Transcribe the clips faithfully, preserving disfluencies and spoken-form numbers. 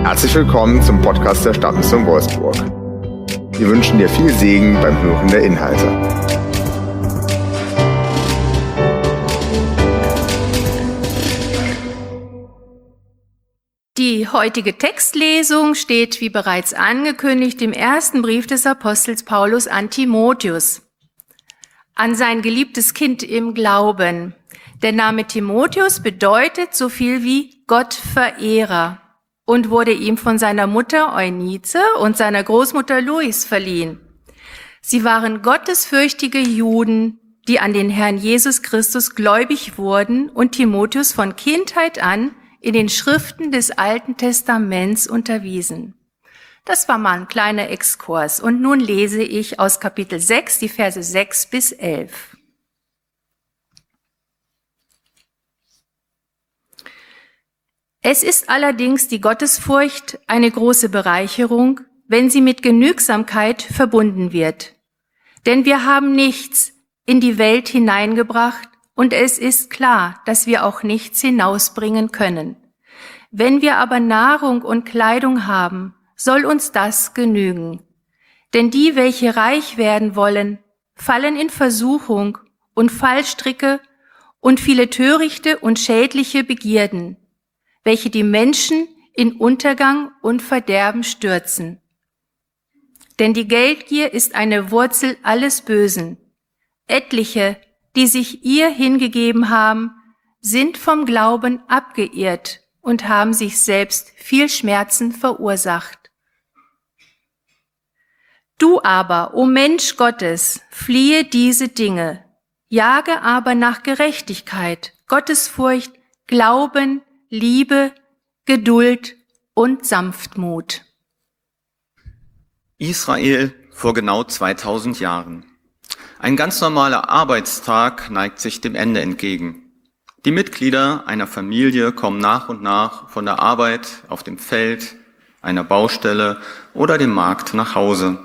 Herzlich willkommen zum Podcast der Stadtmission Wolfsburg. Wir wünschen dir viel Segen beim Hören der Inhalte. Die heutige Textlesung steht, wie bereits angekündigt, im ersten Brief des Apostels Paulus an Timotheus, an sein geliebtes Kind im Glauben. Der Name Timotheus bedeutet so viel wie Gottverehrer und wurde ihm von seiner Mutter Eunice und seiner Großmutter Lois verliehen. Sie waren gottesfürchtige Juden, die an den Herrn Jesus Christus gläubig wurden und Timotheus von Kindheit an in den Schriften des Alten Testaments unterwiesen. Das war mal ein kleiner Exkurs und nun lese ich aus Kapitel sechs, die Verse sechs bis elf. Es ist allerdings die Gottesfurcht eine große Bereicherung, wenn sie mit Genügsamkeit verbunden wird. Denn wir haben nichts in die Welt hineingebracht und es ist klar, dass wir auch nichts hinausbringen können. Wenn wir aber Nahrung und Kleidung haben, soll uns das genügen. Denn die, welche reich werden wollen, fallen in Versuchung und Fallstricke und viele törichte und schädliche Begierden, welche die Menschen in Untergang und Verderben stürzen. Denn die Geldgier ist eine Wurzel alles Bösen. Etliche, die sich ihr hingegeben haben, sind vom Glauben abgeirrt und haben sich selbst viel Schmerzen verursacht. Du aber, o Mensch Gottes, fliehe diese Dinge, jage aber nach Gerechtigkeit, Gottesfurcht, Glauben, Liebe, Geduld und Sanftmut. Israel vor genau zweitausend Jahren. Ein ganz normaler Arbeitstag neigt sich dem Ende entgegen. Die Mitglieder einer Familie kommen nach und nach von der Arbeit auf dem Feld, einer Baustelle oder dem Markt nach Hause.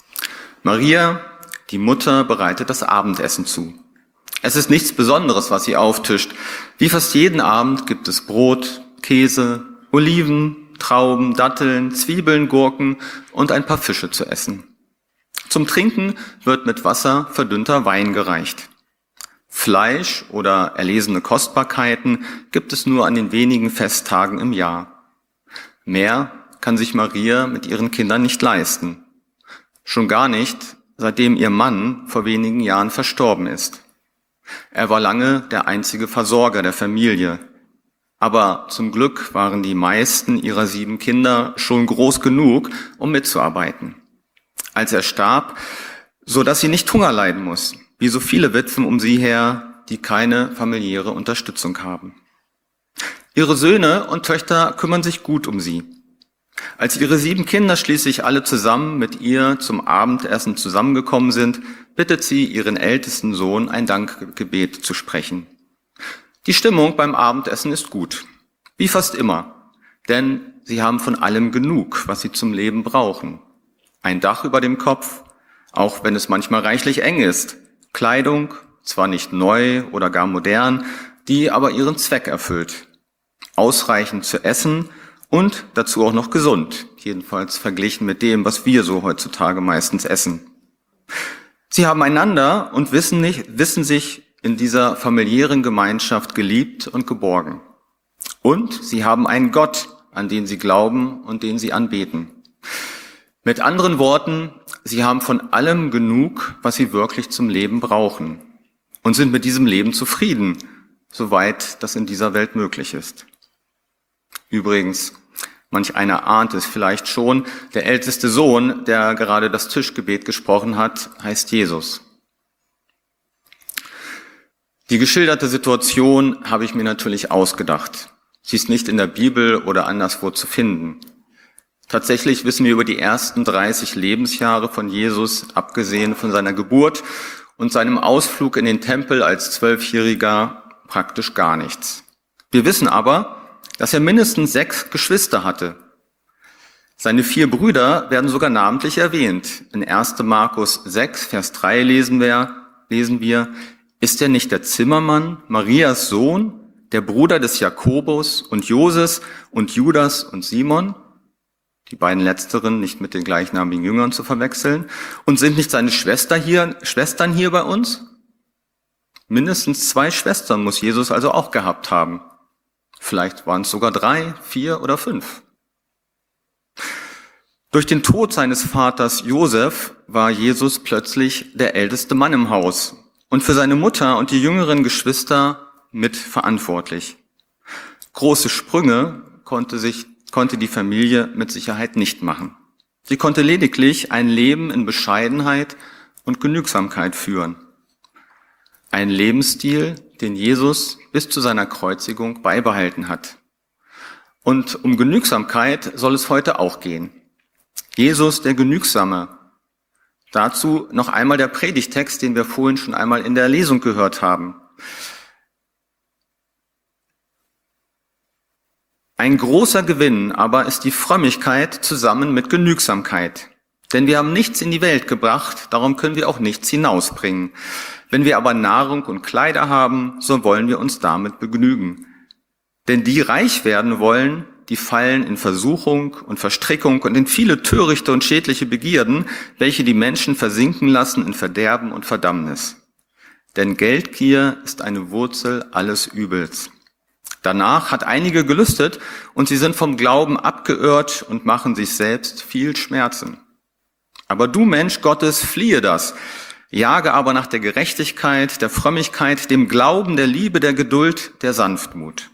Maria, die Mutter, bereitet das Abendessen zu. Es ist nichts Besonderes, was sie auftischt. Wie fast jeden Abend gibt es Brot, Käse, Oliven, Trauben, Datteln, Zwiebeln, Gurken und ein paar Fische zu essen. Zum Trinken wird mit Wasser verdünnter Wein gereicht. Fleisch oder erlesene Kostbarkeiten gibt es nur an den wenigen Festtagen im Jahr. Mehr kann sich Maria mit ihren Kindern nicht leisten. Schon gar nicht, seitdem ihr Mann vor wenigen Jahren verstorben ist. Er war lange der einzige Versorger der Familie. Aber zum Glück waren die meisten ihrer sieben Kinder schon groß genug, um mitzuarbeiten. Als er starb, so dass sie nicht Hunger leiden muss, wie so viele Witwen um sie her, die keine familiäre Unterstützung haben. Ihre Söhne und Töchter kümmern sich gut um sie. Als ihre sieben Kinder schließlich alle zusammen mit ihr zum Abendessen zusammengekommen sind, bittet sie ihren ältesten Sohn, ein Dankgebet zu sprechen. Die Stimmung beim Abendessen ist gut, wie fast immer, denn sie haben von allem genug, was sie zum Leben brauchen. Ein Dach über dem Kopf, auch wenn es manchmal reichlich eng ist, Kleidung, zwar nicht neu oder gar modern, die aber ihren Zweck erfüllt, ausreichend zu essen und dazu auch noch gesund, jedenfalls verglichen mit dem, was wir so heutzutage meistens essen. Sie haben einander und wissen nicht, wissen sich in dieser familiären Gemeinschaft geliebt und geborgen. Und sie haben einen Gott, an den sie glauben und den sie anbeten. Mit anderen Worten, sie haben von allem genug, was sie wirklich zum Leben brauchen und sind mit diesem Leben zufrieden, soweit das in dieser Welt möglich ist. Übrigens, manch einer ahnt es vielleicht schon, der älteste Sohn, der gerade das Tischgebet gesprochen hat, heißt Jesus. Die geschilderte Situation habe ich mir natürlich ausgedacht. Sie ist nicht in der Bibel oder anderswo zu finden. Tatsächlich wissen wir über die ersten dreißig Lebensjahre von Jesus, abgesehen von seiner Geburt und seinem Ausflug in den Tempel als Zwölfjähriger, praktisch gar nichts. Wir wissen aber, dass er mindestens sechs Geschwister hatte. Seine vier Brüder werden sogar namentlich erwähnt. In erster Markus sechs, Vers drei lesen wir, lesen wir, ist er nicht der Zimmermann, Marias Sohn, der Bruder des Jakobus und Joses und Judas und Simon? die beiden letzteren nicht mit den gleichnamigen Jüngern zu verwechseln. Und sind nicht seine Schwester hier, Schwestern hier bei uns? Mindestens zwei Schwestern muss Jesus also auch gehabt haben. Vielleicht waren es sogar drei, vier oder fünf. Durch den Tod seines Vaters Josef war Jesus plötzlich der älteste Mann im Haus und für seine Mutter und die jüngeren Geschwister mitverantwortlich. Große Sprünge konnte sich, konnte die Familie mit Sicherheit nicht machen. Sie konnte lediglich ein Leben in Bescheidenheit und Genügsamkeit führen. Ein Lebensstil, den Jesus bis zu seiner Kreuzigung beibehalten hat. Und um Genügsamkeit soll es heute auch gehen. Jesus, der Genügsame. Dazu noch einmal der Predigtext, den wir vorhin schon einmal in der Lesung gehört haben. Ein großer Gewinn aber ist die Frömmigkeit zusammen mit Genügsamkeit. Denn wir haben nichts in die Welt gebracht, darum können wir auch nichts hinausbringen. Wenn wir aber Nahrung und Kleider haben, so wollen wir uns damit begnügen. Denn die reich werden wollen, die fallen in Versuchung und Verstrickung und in viele törichte und schädliche Begierden, welche die Menschen versinken lassen in Verderben und Verdammnis. Denn Geldgier ist eine Wurzel alles Übels. Danach hat einige gelüstet und sie sind vom Glauben abgeirrt und machen sich selbst viel Schmerzen. Aber du, Mensch Gottes, fliehe das. Jage aber nach der Gerechtigkeit, der Frömmigkeit, dem Glauben, der Liebe, der Geduld, der Sanftmut.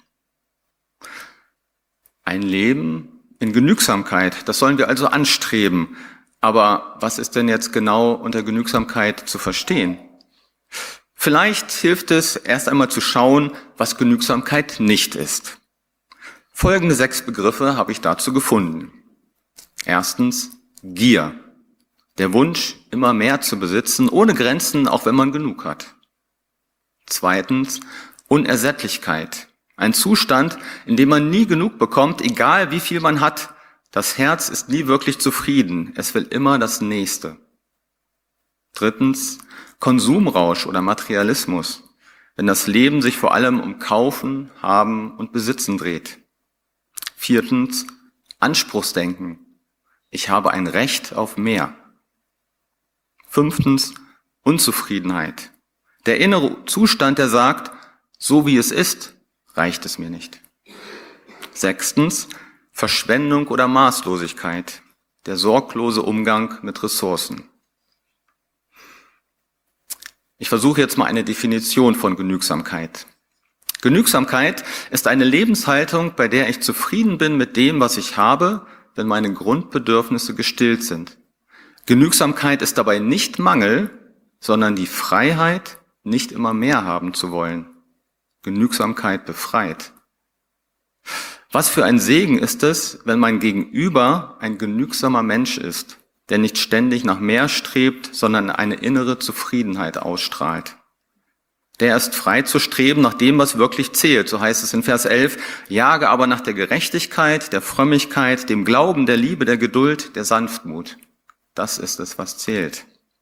Ein Leben in Genügsamkeit, das sollen wir also anstreben. Aber was ist denn jetzt genau unter Genügsamkeit zu verstehen? Vielleicht hilft es, erst einmal zu schauen, was Genügsamkeit nicht ist. Folgende sechs Begriffe habe ich dazu gefunden. Erstens, Gier. Der Wunsch, immer mehr zu besitzen, ohne Grenzen, auch wenn man genug hat. Zweitens, Unersättlichkeit. Ein Zustand, in dem man nie genug bekommt, egal wie viel man hat. Das Herz ist nie wirklich zufrieden. Es will immer das Nächste. Drittens, Konsumrausch oder Materialismus. Wenn das Leben sich vor allem um Kaufen, Haben und Besitzen dreht. Viertens, Anspruchsdenken. Ich habe ein Recht auf mehr. Fünftens, Unzufriedenheit. Der innere Zustand, der sagt, so wie es ist, reicht es mir nicht. Sechstens, Verschwendung oder Maßlosigkeit. Der sorglose Umgang mit Ressourcen. Ich versuche jetzt mal eine Definition von Genügsamkeit. Genügsamkeit ist eine Lebenshaltung, bei der ich zufrieden bin mit dem, was ich habe, wenn meine Grundbedürfnisse gestillt sind. Genügsamkeit ist dabei nicht Mangel, sondern die Freiheit, nicht immer mehr haben zu wollen. Genügsamkeit befreit. Was für ein Segen ist es, wenn mein Gegenüber ein genügsamer Mensch ist, der nicht ständig nach mehr strebt, sondern eine innere Zufriedenheit ausstrahlt. Der ist frei zu streben nach dem, was wirklich zählt. So heißt es in Vers elf, jage aber nach der Gerechtigkeit, der Frömmigkeit, dem Glauben, der Liebe, der Geduld, der Sanftmut. Das ist es, was zählt.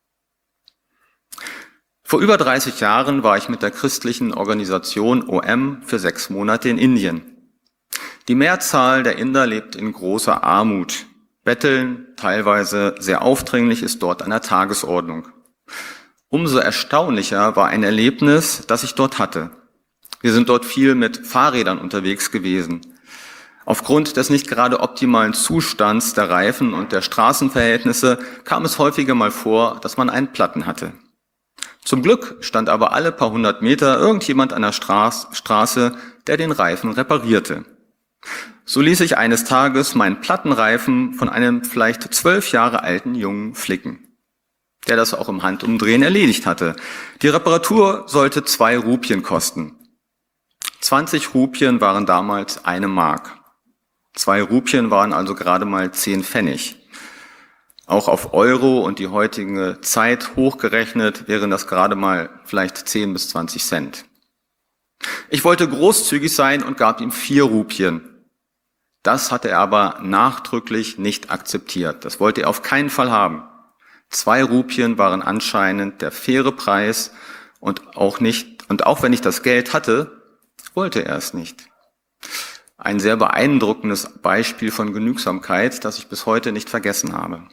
Vor über dreißig Jahren war ich mit der christlichen Organisation O M für sechs Monate in Indien. Die Mehrzahl der Inder lebt in großer Armut. Betteln, teilweise sehr aufdringlich, ist dort an der Tagesordnung. Umso erstaunlicher war ein Erlebnis, das ich dort hatte. Wir sind dort viel mit Fahrrädern unterwegs gewesen. Aufgrund des nicht gerade optimalen Zustands der Reifen und der Straßenverhältnisse kam es häufiger mal vor, dass man einen Platten hatte. Zum Glück stand aber alle paar hundert Meter irgendjemand an der Straße, der den Reifen reparierte. So ließ ich eines Tages meinen Plattenreifen von einem vielleicht zwölf Jahre alten Jungen flicken, der das auch im Handumdrehen erledigt hatte. Die Reparatur sollte zwei Rupien kosten. zwanzig Rupien waren damals eine Mark. Zwei Rupien waren also gerade mal zehn Pfennig. Auch auf Euro und die heutige Zeit hochgerechnet wären das gerade mal vielleicht zehn bis zwanzig Cent. Ich wollte großzügig sein und gab ihm vier Rupien. Das hatte er aber nachdrücklich nicht akzeptiert. Das wollte er auf keinen Fall haben. Zwei Rupien waren anscheinend der faire Preis und auch nicht, und auch wenn ich das Geld hatte, wollte er es nicht. ein sehr beeindruckendes Beispiel von Genügsamkeit, das ich bis heute nicht vergessen habe.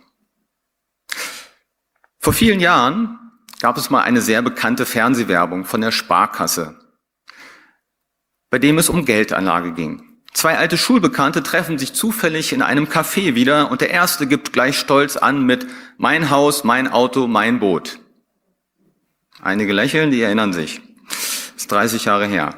Vor vielen Jahren gab es mal eine sehr bekannte Fernsehwerbung von der Sparkasse, bei dem es um Geldanlage ging. Zwei alte Schulbekannte treffen sich zufällig in einem Café wieder und der erste gibt gleich stolz an mit „Mein Haus, mein Auto, mein Boot". Einige lächeln, die erinnern sich. Das ist dreißig Jahre her.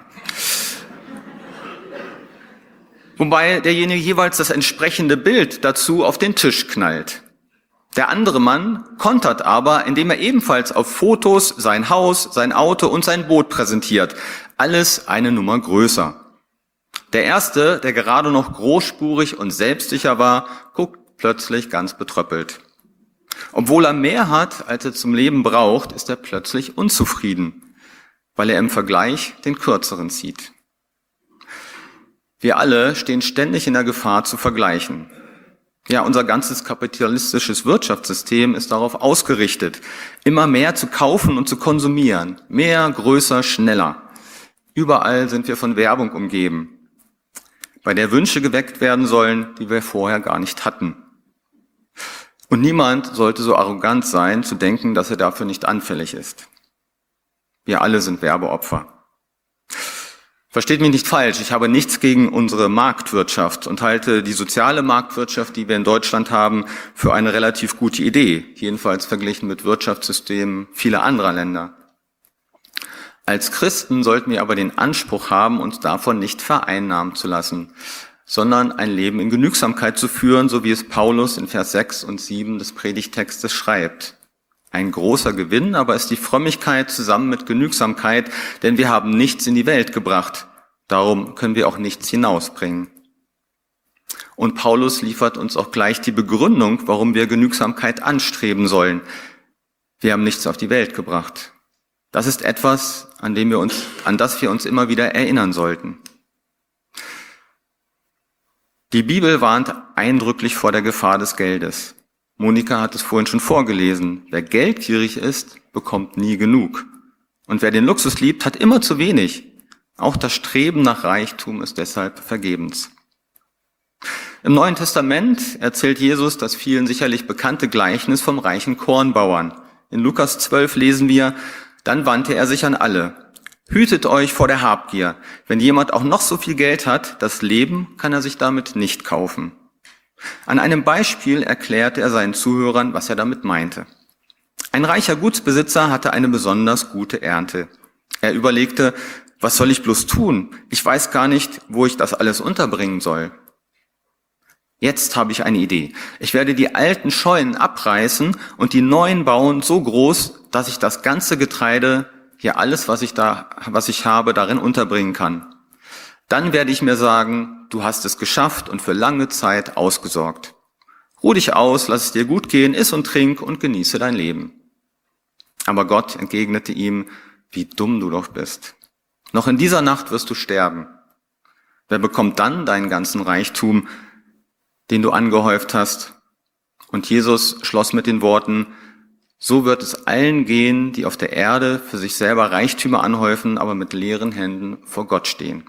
Wobei derjenige jeweils das entsprechende Bild dazu auf den Tisch knallt. Der andere Mann kontert aber, indem er ebenfalls auf Fotos sein Haus, sein Auto und sein Boot präsentiert. Alles eine Nummer größer. Der erste, der gerade noch großspurig und selbstsicher war, guckt plötzlich ganz betröppelt. Obwohl er mehr hat, als er zum Leben braucht, ist er plötzlich unzufrieden, weil er im Vergleich den Kürzeren zieht. Wir alle stehen ständig in der Gefahr zu vergleichen. Ja, unser ganzes kapitalistisches Wirtschaftssystem ist darauf ausgerichtet, immer mehr zu kaufen und zu konsumieren. Mehr, größer, schneller. Überall sind wir von Werbung umgeben, bei der Wünsche geweckt werden sollen, die wir vorher gar nicht hatten. Und niemand sollte so arrogant sein, zu denken, dass er dafür nicht anfällig ist. Wir alle sind Werbeopfer. Versteht mich nicht falsch, ich habe nichts gegen unsere Marktwirtschaft und halte die soziale Marktwirtschaft, die wir in Deutschland haben, für eine relativ gute Idee, jedenfalls verglichen mit Wirtschaftssystemen vieler anderer Länder. Als Christen sollten wir aber den Anspruch haben, uns davon nicht vereinnahmen zu lassen, sondern ein Leben in Genügsamkeit zu führen, so wie es Paulus in Vers sechs und sieben des Predigttextes schreibt. Ein großer Gewinn aber ist die Frömmigkeit zusammen mit Genügsamkeit, denn wir haben nichts in die Welt gebracht, darum können wir auch nichts hinausbringen. Und Paulus liefert uns auch gleich die Begründung, warum wir Genügsamkeit anstreben sollen. Wir haben nichts auf die Welt gebracht. Das ist etwas, an dem wir uns, an das wir uns immer wieder erinnern sollten. Die Bibel warnt eindrücklich vor der Gefahr des Geldes. Monika hat es vorhin schon vorgelesen. Wer geldgierig ist, bekommt nie genug. Und wer den Luxus liebt, hat immer zu wenig. Auch das Streben nach Reichtum ist deshalb vergebens. Im Neuen Testament erzählt Jesus das vielen sicherlich bekannte Gleichnis vom reichen Kornbauern. In Lukas zwölf lesen wir: Dann wandte er sich an alle. Hütet euch vor der Habgier. Wenn jemand auch noch so viel Geld hat, das Leben kann er sich damit nicht kaufen. An einem Beispiel erklärte er seinen Zuhörern, was er damit meinte. Ein reicher Gutsbesitzer hatte eine besonders gute Ernte. Er überlegte, was soll ich bloß tun? Ich weiß gar nicht, wo ich das alles unterbringen soll. Jetzt habe ich eine Idee. Ich werde die alten Scheunen abreißen und die neuen bauen so groß, dass ich das ganze Getreide, hier alles, was ich da, was ich habe, darin unterbringen kann. Dann werde ich mir sagen, du hast es geschafft und für lange Zeit ausgesorgt. Ruh dich aus, lass es dir gut gehen, iss und trink und genieße dein Leben. Aber Gott entgegnete ihm, wie dumm du doch bist. Noch in dieser Nacht wirst du sterben. Wer bekommt dann deinen ganzen Reichtum, den du angehäuft hast? Und Jesus schloss mit den Worten: So wird es allen gehen, die auf der Erde für sich selber Reichtümer anhäufen, aber mit leeren Händen vor Gott stehen.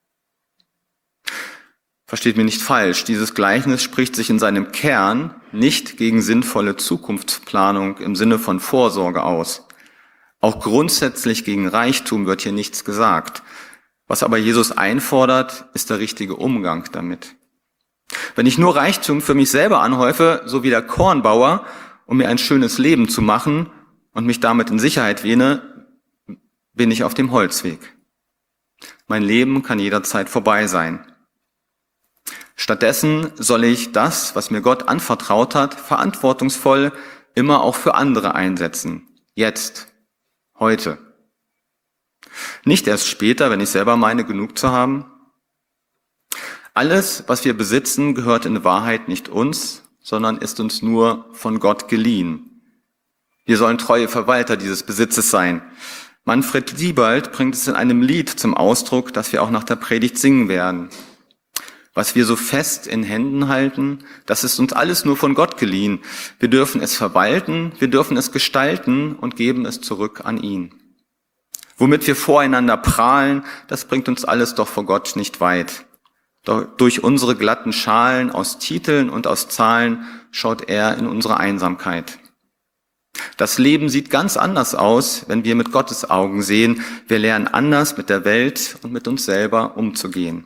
Versteht mich nicht falsch, dieses Gleichnis spricht sich in seinem Kern nicht gegen sinnvolle Zukunftsplanung im Sinne von Vorsorge aus. Auch grundsätzlich gegen Reichtum wird hier nichts gesagt. Was aber Jesus einfordert, ist der richtige Umgang damit. Wenn ich nur Reichtum für mich selber anhäufe, so wie der Kornbauer, um mir ein schönes Leben zu machen und mich damit in Sicherheit wähne, bin ich auf dem Holzweg. Mein Leben kann jederzeit vorbei sein. Stattdessen soll ich das, was mir Gott anvertraut hat, verantwortungsvoll immer auch für andere einsetzen. Jetzt, heute. Nicht erst später, wenn ich selber meine, genug zu haben. Alles, was wir besitzen, gehört in Wahrheit nicht uns, sondern ist uns nur von Gott geliehen. Wir sollen treue Verwalter dieses Besitzes sein. Manfred Siebald bringt es in einem Lied zum Ausdruck, das wir auch nach der Predigt singen werden. Was wir so fest in Händen halten, das ist uns alles nur von Gott geliehen. Wir dürfen es verwalten, wir dürfen es gestalten und geben es zurück an ihn. Womit wir voreinander prahlen, das bringt uns alles doch vor Gott nicht weit. Doch durch unsere glatten Schalen aus Titeln und aus Zahlen schaut er in unsere Einsamkeit. Das Leben sieht ganz anders aus, wenn wir mit Gottes Augen sehen. Wir lernen anders mit der Welt und mit uns selber umzugehen.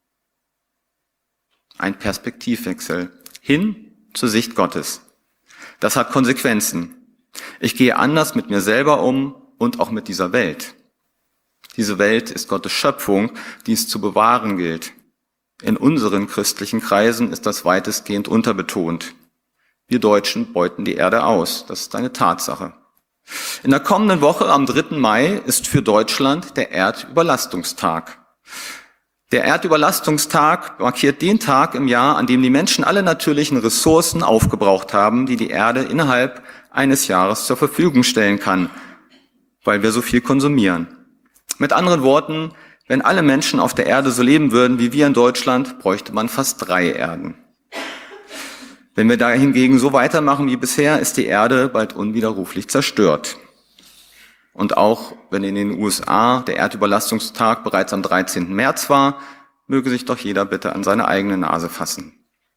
Ein Perspektivwechsel hin zur Sicht Gottes. Das hat Konsequenzen. Ich gehe anders mit mir selber um und auch mit dieser Welt. Diese Welt ist Gottes Schöpfung, die es zu bewahren gilt. In unseren christlichen Kreisen ist das weitestgehend unterbetont. Wir Deutschen beuten die Erde aus. Das ist eine Tatsache. In der kommenden Woche, am dritten Mai, ist für Deutschland der Erdüberlastungstag. Der Erdüberlastungstag markiert den Tag im Jahr, an dem die Menschen alle natürlichen Ressourcen aufgebraucht haben, die die Erde innerhalb eines Jahres zur Verfügung stellen kann, weil wir so viel konsumieren. Mit anderen Worten, wenn alle Menschen auf der Erde so leben würden wie wir in Deutschland, bräuchte man fast drei Erden. Wenn wir da hingegen so weitermachen wie bisher, ist die Erde bald unwiderruflich zerstört. Und auch wenn in den U S A der Erdüberlastungstag bereits am dreizehnten März war, möge sich doch jeder bitte an seine eigene Nase fassen.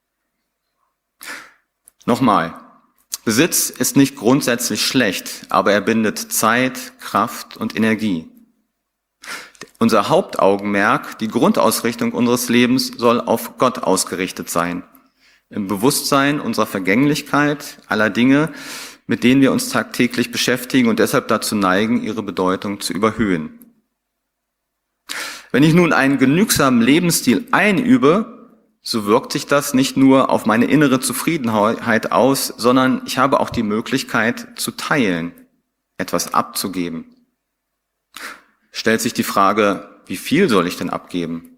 Nochmal, Besitz ist nicht grundsätzlich schlecht, aber er bindet Zeit, Kraft und Energie. Unser Hauptaugenmerk, die Grundausrichtung unseres Lebens, soll auf Gott ausgerichtet sein. Im Bewusstsein unserer Vergänglichkeit, aller Dinge, mit denen wir uns tagtäglich beschäftigen und deshalb dazu neigen, ihre Bedeutung zu überhöhen. Wenn ich nun einen genügsamen Lebensstil einübe, so wirkt sich das nicht nur auf meine innere Zufriedenheit aus, sondern ich habe auch die Möglichkeit zu teilen, etwas abzugeben. Stellt sich die Frage, wie viel soll ich denn abgeben?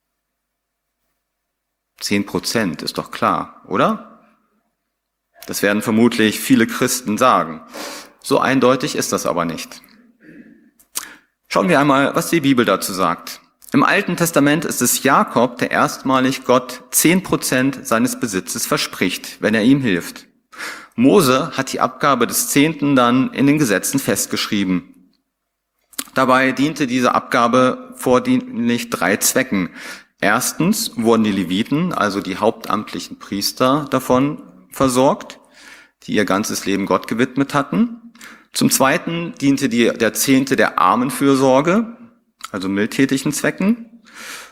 Zehn Prozent ist doch klar, oder? Das werden vermutlich viele Christen sagen. So eindeutig ist das aber nicht. Schauen wir einmal, was die Bibel dazu sagt. Im Alten Testament ist es Jakob, der erstmalig Gott zehn Prozent seines Besitzes verspricht, wenn er ihm hilft. Mose hat die Abgabe des Zehnten dann in den Gesetzen festgeschrieben. Dabei diente diese Abgabe vornehmlich drei Zwecken. Erstens wurden die Leviten, also die hauptamtlichen Priester, davon versorgt, die ihr ganzes Leben Gott gewidmet hatten. Zum Zweiten diente die, der Zehnte der Armenfürsorge, also mildtätigen Zwecken.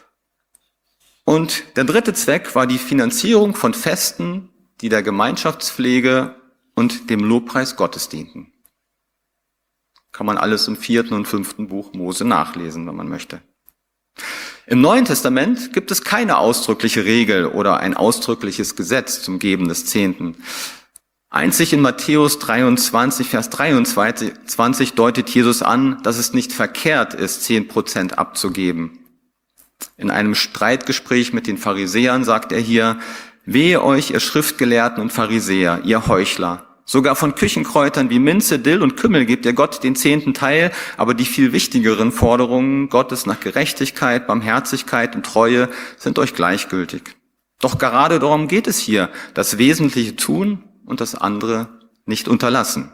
Und der dritte Zweck war die Finanzierung von Festen, die der Gemeinschaftspflege und dem Lobpreis Gottes dienten. Kann man alles im vierten und fünften Buch Mose nachlesen, wenn man möchte. Im Neuen Testament gibt es keine ausdrückliche Regel oder ein ausdrückliches Gesetz zum Geben des Zehnten. Einzig in Matthäus dreiundzwanzig, Vers dreiundzwanzig deutet Jesus an, dass es nicht verkehrt ist, zehn Prozent abzugeben. In einem Streitgespräch mit den Pharisäern sagt er hier: Wehe euch, ihr Schriftgelehrten und Pharisäer, ihr Heuchler! Sogar von Küchenkräutern wie Minze, Dill und Kümmel gebt ihr Gott den zehnten Teil, aber die viel wichtigeren Forderungen Gottes nach Gerechtigkeit, Barmherzigkeit und Treue sind euch gleichgültig. Doch gerade darum geht es hier, das Wesentliche tun und das andere nicht unterlassen.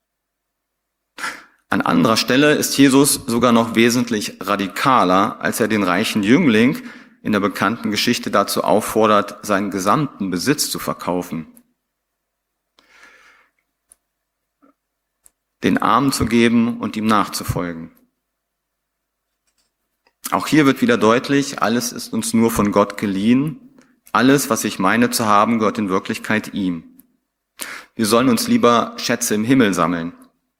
An anderer Stelle ist Jesus sogar noch wesentlich radikaler, als er den reichen Jüngling in der bekannten Geschichte dazu auffordert, seinen gesamten Besitz zu verkaufen, den Armen zu geben und ihm nachzufolgen. Auch hier wird wieder deutlich, alles ist uns nur von Gott geliehen. Alles, was ich meine zu haben, gehört in Wirklichkeit ihm. Wir sollen uns lieber Schätze im Himmel sammeln.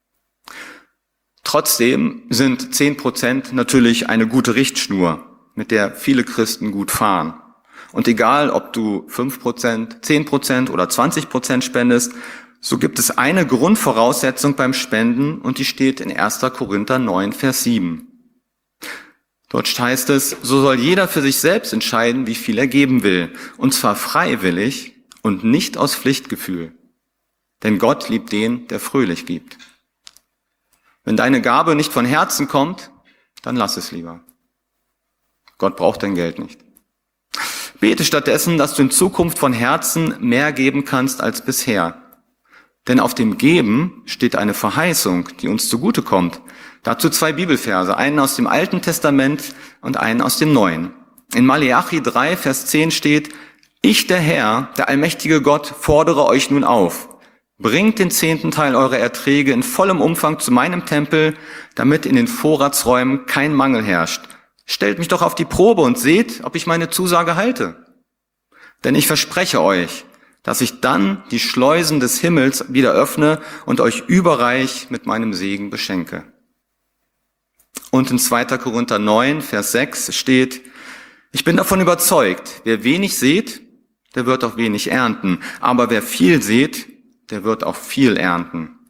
Trotzdem sind zehn Prozent natürlich eine gute Richtschnur, mit der viele Christen gut fahren. Und egal, ob du fünf Prozent, zehn Prozent oder zwanzig Prozent spendest, so gibt es eine Grundvoraussetzung beim Spenden und die steht in erster Korinther neun, Vers sieben. Dort heißt es: So soll jeder für sich selbst entscheiden, wie viel er geben will, und zwar freiwillig und nicht aus Pflichtgefühl. Denn Gott liebt den, der fröhlich gibt. Wenn deine Gabe nicht von Herzen kommt, dann lass es lieber. Gott braucht dein Geld nicht. Bete stattdessen, dass du in Zukunft von Herzen mehr geben kannst als bisher. Denn auf dem Geben steht eine Verheißung, die uns zugutekommt. Dazu zwei Bibelverse, einen aus dem Alten Testament und einen aus dem Neuen. In Maleachi drei, Vers zehn steht: Ich, der Herr, der allmächtige Gott, fordere euch nun auf. Bringt den zehnten Teil eurer Erträge in vollem Umfang zu meinem Tempel, damit in den Vorratsräumen kein Mangel herrscht. Stellt mich doch auf die Probe und seht, ob ich meine Zusage halte. Denn ich verspreche euch, dass ich dann die Schleusen des Himmels wieder öffne und euch überreich mit meinem Segen beschenke. Und in zweiter Korinther neun, Vers sechs steht: Ich bin davon überzeugt, wer wenig sät, der wird auch wenig ernten. Aber wer viel sät, der wird auch viel ernten.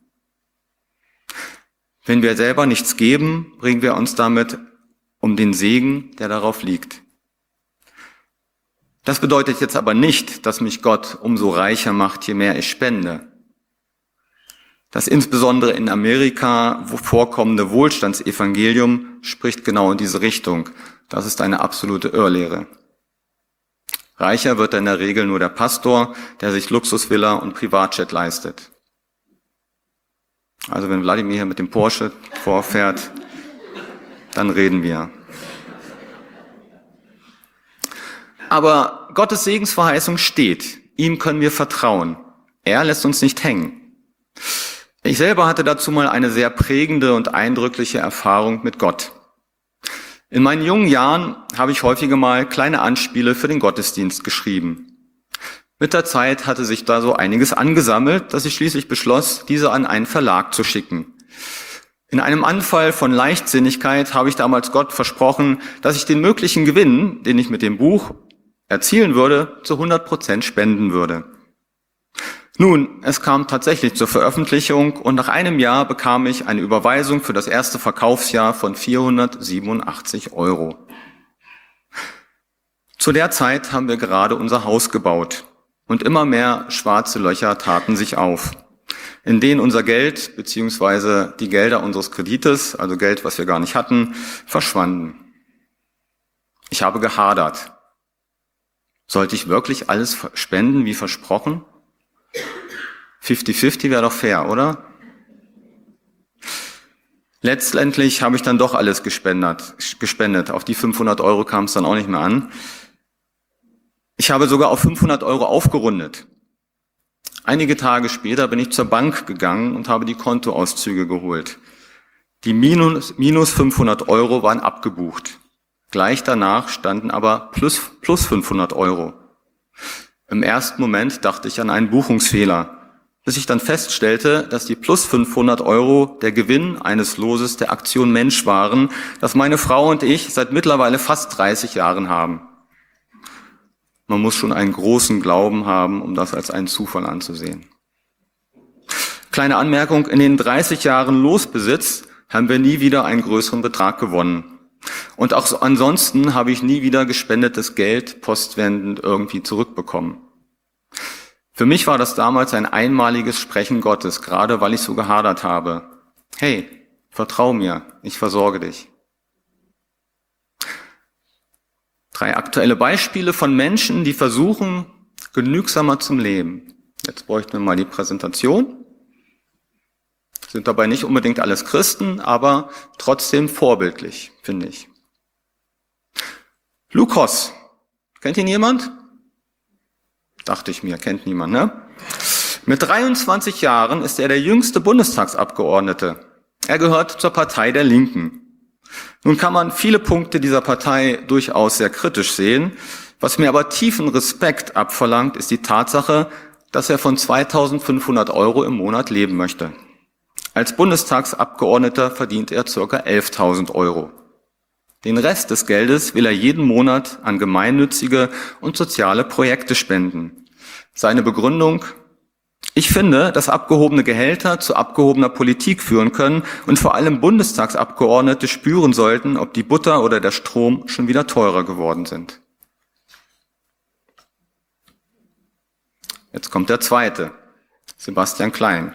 Wenn wir selber nichts geben, bringen wir uns damit um den Segen, der darauf liegt. Das bedeutet jetzt aber nicht, dass mich Gott umso reicher macht, je mehr ich spende. Das insbesondere in Amerika vorkommende Wohlstandsevangelium spricht genau in diese Richtung. Das ist eine absolute Irrlehre. Reicher wird in der Regel nur der Pastor, der sich Luxusvilla und Privatjet leistet. Also wenn Wladimir hier mit dem Porsche vorfährt, dann reden wir. Aber Gottes Segensverheißung steht. Ihm können wir vertrauen. Er lässt uns nicht hängen. Ich selber hatte dazu mal eine sehr prägende und eindrückliche Erfahrung mit Gott. In meinen jungen Jahren habe ich häufiger mal kleine Anspiele für den Gottesdienst geschrieben. Mit der Zeit hatte sich da so einiges angesammelt, dass ich schließlich beschloss, diese an einen Verlag zu schicken. In einem Anfall von Leichtsinnigkeit habe ich damals Gott versprochen, dass ich den möglichen Gewinn, den ich mit dem Buch erzielen würde, zu hundert Prozent spenden würde. Nun, es kam tatsächlich zur Veröffentlichung und nach einem Jahr bekam ich eine Überweisung für das erste Verkaufsjahr von vierhundertsiebenundachtzig Euro. Zu der Zeit haben wir gerade unser Haus gebaut und immer mehr schwarze Löcher taten sich auf, in denen unser Geld bzw. die Gelder unseres Kredites, also Geld, was wir gar nicht hatten, verschwanden. Ich habe gehadert. Sollte ich wirklich alles spenden, wie versprochen? fünfzig fünfzig wäre doch fair, oder? Letztendlich habe ich dann doch alles gespendet. gespendet. Auf die fünfhundert Euro kam es dann auch nicht mehr an. Ich habe sogar auf fünfhundert Euro aufgerundet. Einige Tage später bin ich zur Bank gegangen und habe die Kontoauszüge geholt. Die minus, minus fünfhundert Euro waren abgebucht. Gleich danach standen aber plus, plus fünfhundert Euro. Im ersten Moment dachte ich an einen Buchungsfehler, bis ich dann feststellte, dass die plus fünfhundert Euro der Gewinn eines Loses der Aktion Mensch waren, das meine Frau und ich seit mittlerweile fast dreißig Jahren haben. Man muss schon einen großen Glauben haben, um das als einen Zufall anzusehen. Kleine Anmerkung, in den dreißig Jahren Losbesitz haben wir nie wieder einen größeren Betrag gewonnen. Und auch ansonsten habe ich nie wieder gespendetes Geld postwendend irgendwie zurückbekommen. Für mich war das damals ein einmaliges Sprechen Gottes, gerade weil ich so gehadert habe. Hey, vertrau mir, ich versorge dich. Drei aktuelle Beispiele von Menschen, die versuchen, genügsamer zum Leben. Jetzt bräuchten wir mal die Präsentation. Sind dabei nicht unbedingt alles Christen, aber trotzdem vorbildlich, finde ich. Luke Hoss. Kennt ihn jemand? Dachte ich mir, kennt niemand, ne? Mit dreiundzwanzig Jahren ist er der jüngste Bundestagsabgeordnete. Er gehört zur Partei der Linken. Nun kann man viele Punkte dieser Partei durchaus sehr kritisch sehen. Was mir aber tiefen Respekt abverlangt, ist die Tatsache, dass er von zweitausendfünfhundert Euro im Monat leben möchte. Als Bundestagsabgeordneter verdient er ca. elftausend Euro. Den Rest des Geldes will er jeden Monat an gemeinnützige und soziale Projekte spenden. Seine Begründung: Ich finde, dass abgehobene Gehälter zu abgehobener Politik führen können und vor allem Bundestagsabgeordnete spüren sollten, ob die Butter oder der Strom schon wieder teurer geworden sind. Jetzt kommt der zweite, Sebastian Klein.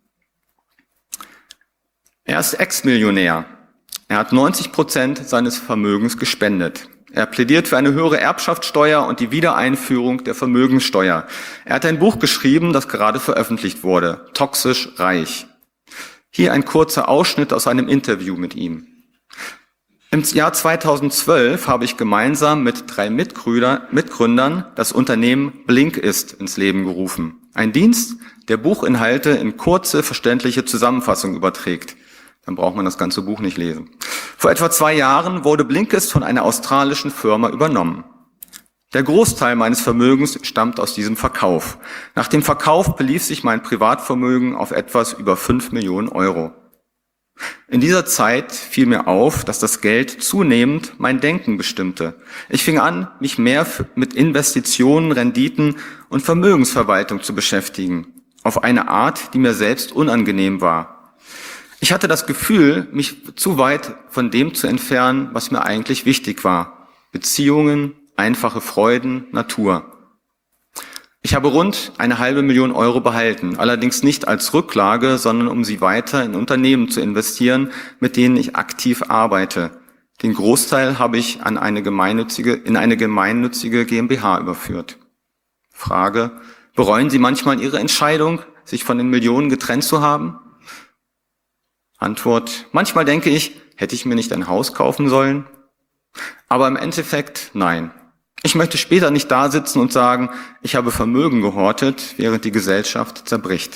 Er ist Ex-Millionär. Er hat neunzig Prozent seines Vermögens gespendet. Er plädiert für eine höhere Erbschaftssteuer und die Wiedereinführung der Vermögenssteuer. Er hat ein Buch geschrieben, das gerade veröffentlicht wurde, Toxisch reich. Hier ein kurzer Ausschnitt aus einem Interview mit ihm. Im Jahr zweitausendzwölf habe ich gemeinsam mit drei Mitgründer, Mitgründern das Unternehmen Blinkist ins Leben gerufen. Ein Dienst, der Buchinhalte in kurze, verständliche Zusammenfassung überträgt. Dann braucht man das ganze Buch nicht lesen. Vor etwa zwei Jahren wurde Blinkist von einer australischen Firma übernommen. Der Großteil meines Vermögens stammt aus diesem Verkauf. Nach dem Verkauf belief sich mein Privatvermögen auf etwas über fünf Millionen Euro. In dieser Zeit fiel mir auf, dass das Geld zunehmend mein Denken bestimmte. Ich fing an, mich mehr mit Investitionen, Renditen und Vermögensverwaltung zu beschäftigen, auf eine Art, die mir selbst unangenehm war. Ich hatte das Gefühl, mich zu weit von dem zu entfernen, was mir eigentlich wichtig war: Beziehungen, einfache Freuden, Natur. Ich habe rund eine halbe Million Euro behalten, allerdings nicht als Rücklage, sondern um sie weiter in Unternehmen zu investieren, mit denen ich aktiv arbeite. Den Großteil habe ich an eine gemeinnützige, in eine gemeinnützige GmbH überführt. Frage: Bereuen Sie manchmal Ihre Entscheidung, sich von den Millionen getrennt zu haben? Antwort: Manchmal denke ich, hätte ich mir nicht ein Haus kaufen sollen? Aber im Endeffekt nein. Ich möchte später nicht da sitzen und sagen, ich habe Vermögen gehortet, während die Gesellschaft zerbricht.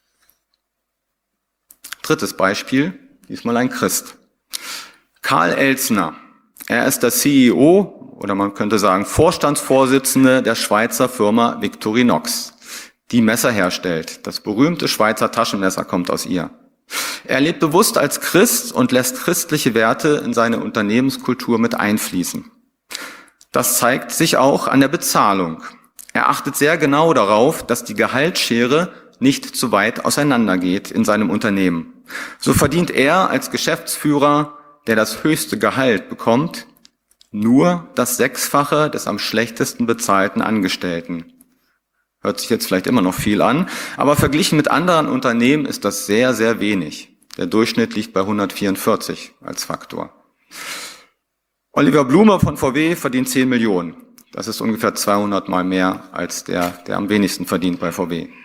Drittes Beispiel, diesmal ein Christ. Karl Elzner. Er ist der C E O oder man könnte sagen Vorstandsvorsitzende der Schweizer Firma Victorinox, die Messer herstellt. Das berühmte Schweizer Taschenmesser kommt aus ihr. Er lebt bewusst als Christ und lässt christliche Werte in seine Unternehmenskultur mit einfließen. Das zeigt sich auch an der Bezahlung. Er achtet sehr genau darauf, dass die Gehaltsschere nicht zu weit auseinandergeht in seinem Unternehmen. So verdient er als Geschäftsführer, der das höchste Gehalt bekommt, nur das Sechsfache des am schlechtesten bezahlten Angestellten. Hört sich jetzt vielleicht immer noch viel an, aber verglichen mit anderen Unternehmen ist das sehr, sehr wenig. Der Durchschnitt liegt bei hundertvierundvierzig als Faktor. Oliver Blume von V W verdient zehn Millionen. Das ist ungefähr zweihundert Mal mehr als der, der am wenigsten verdient bei V W.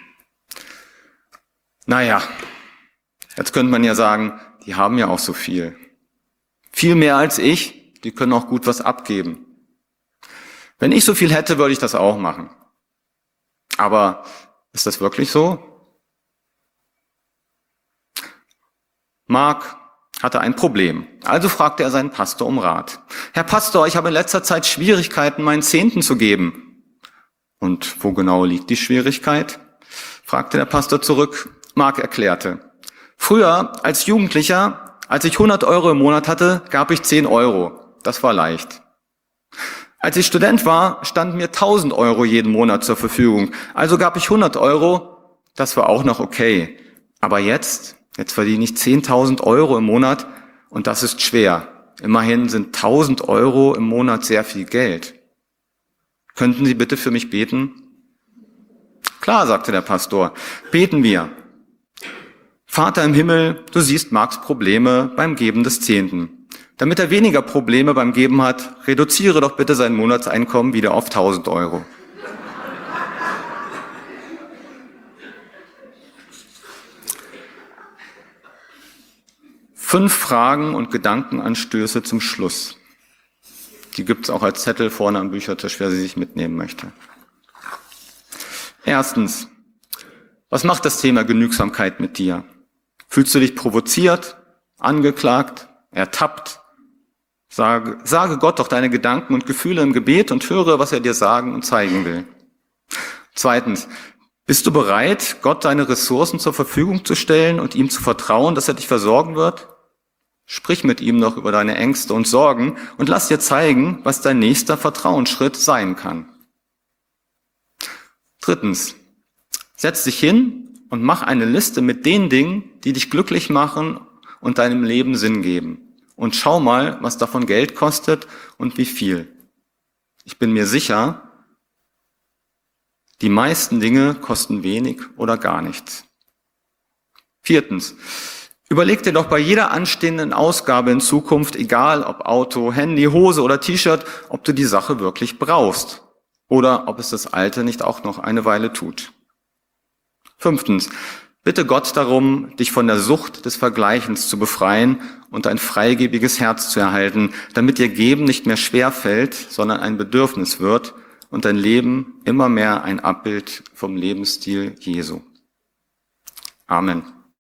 Naja, jetzt könnte man ja sagen, die haben ja auch so viel. Viel mehr als ich, die können auch gut was abgeben. Wenn ich so viel hätte, würde ich das auch machen. Aber ist das wirklich so? Mark hatte ein Problem. Also fragte er seinen Pastor um Rat. Herr Pastor, ich habe in letzter Zeit Schwierigkeiten, meinen Zehnten zu geben. Und wo genau liegt die Schwierigkeit? Fragte der Pastor zurück. Mark erklärte. Früher, als Jugendlicher, als ich hundert Euro im Monat hatte, gab ich zehn Euro. Das war leicht. Als ich Student war, standen mir tausend Euro jeden Monat zur Verfügung. Also gab ich hundert Euro. Das war auch noch okay. Aber jetzt... Jetzt verdiene ich zehntausend Euro im Monat und das ist schwer. Immerhin sind tausend Euro im Monat sehr viel Geld. Könnten Sie bitte für mich beten? Klar, sagte der Pastor, beten wir. Vater im Himmel, du siehst Marks Probleme beim Geben des Zehnten. Damit er weniger Probleme beim Geben hat, reduziere doch bitte sein Monatseinkommen wieder auf tausend Euro. Fünf Fragen und Gedankenanstöße zum Schluss. Die gibt es auch als Zettel vorne am Büchertisch, wer sie sich mitnehmen möchte. Erstens, was macht das Thema Genügsamkeit mit dir? Fühlst du dich provoziert, angeklagt, ertappt? Sage, sage Gott doch deine Gedanken und Gefühle im Gebet und höre, was er dir sagen und zeigen will. Zweitens, bist du bereit, Gott deine Ressourcen zur Verfügung zu stellen und ihm zu vertrauen, dass er dich versorgen wird? Sprich mit ihm noch über deine Ängste und Sorgen und lass dir zeigen, was dein nächster Vertrauensschritt sein kann. Drittens, setz dich hin und mach eine Liste mit den Dingen, die dich glücklich machen und deinem Leben Sinn geben. Und schau mal, was davon Geld kostet und wie viel. Ich bin mir sicher, die meisten Dinge kosten wenig oder gar nichts. Viertens, überleg dir doch bei jeder anstehenden Ausgabe in Zukunft, egal ob Auto, Handy, Hose oder T-Shirt, ob du die Sache wirklich brauchst oder ob es das Alte nicht auch noch eine Weile tut. Fünftens, Bitte Gott darum, dich von der Sucht des Vergleichens zu befreien und ein freigebiges Herz zu erhalten, damit dir Geben nicht mehr schwer fällt, sondern ein Bedürfnis wird und dein Leben immer mehr ein Abbild vom Lebensstil Jesu. Amen.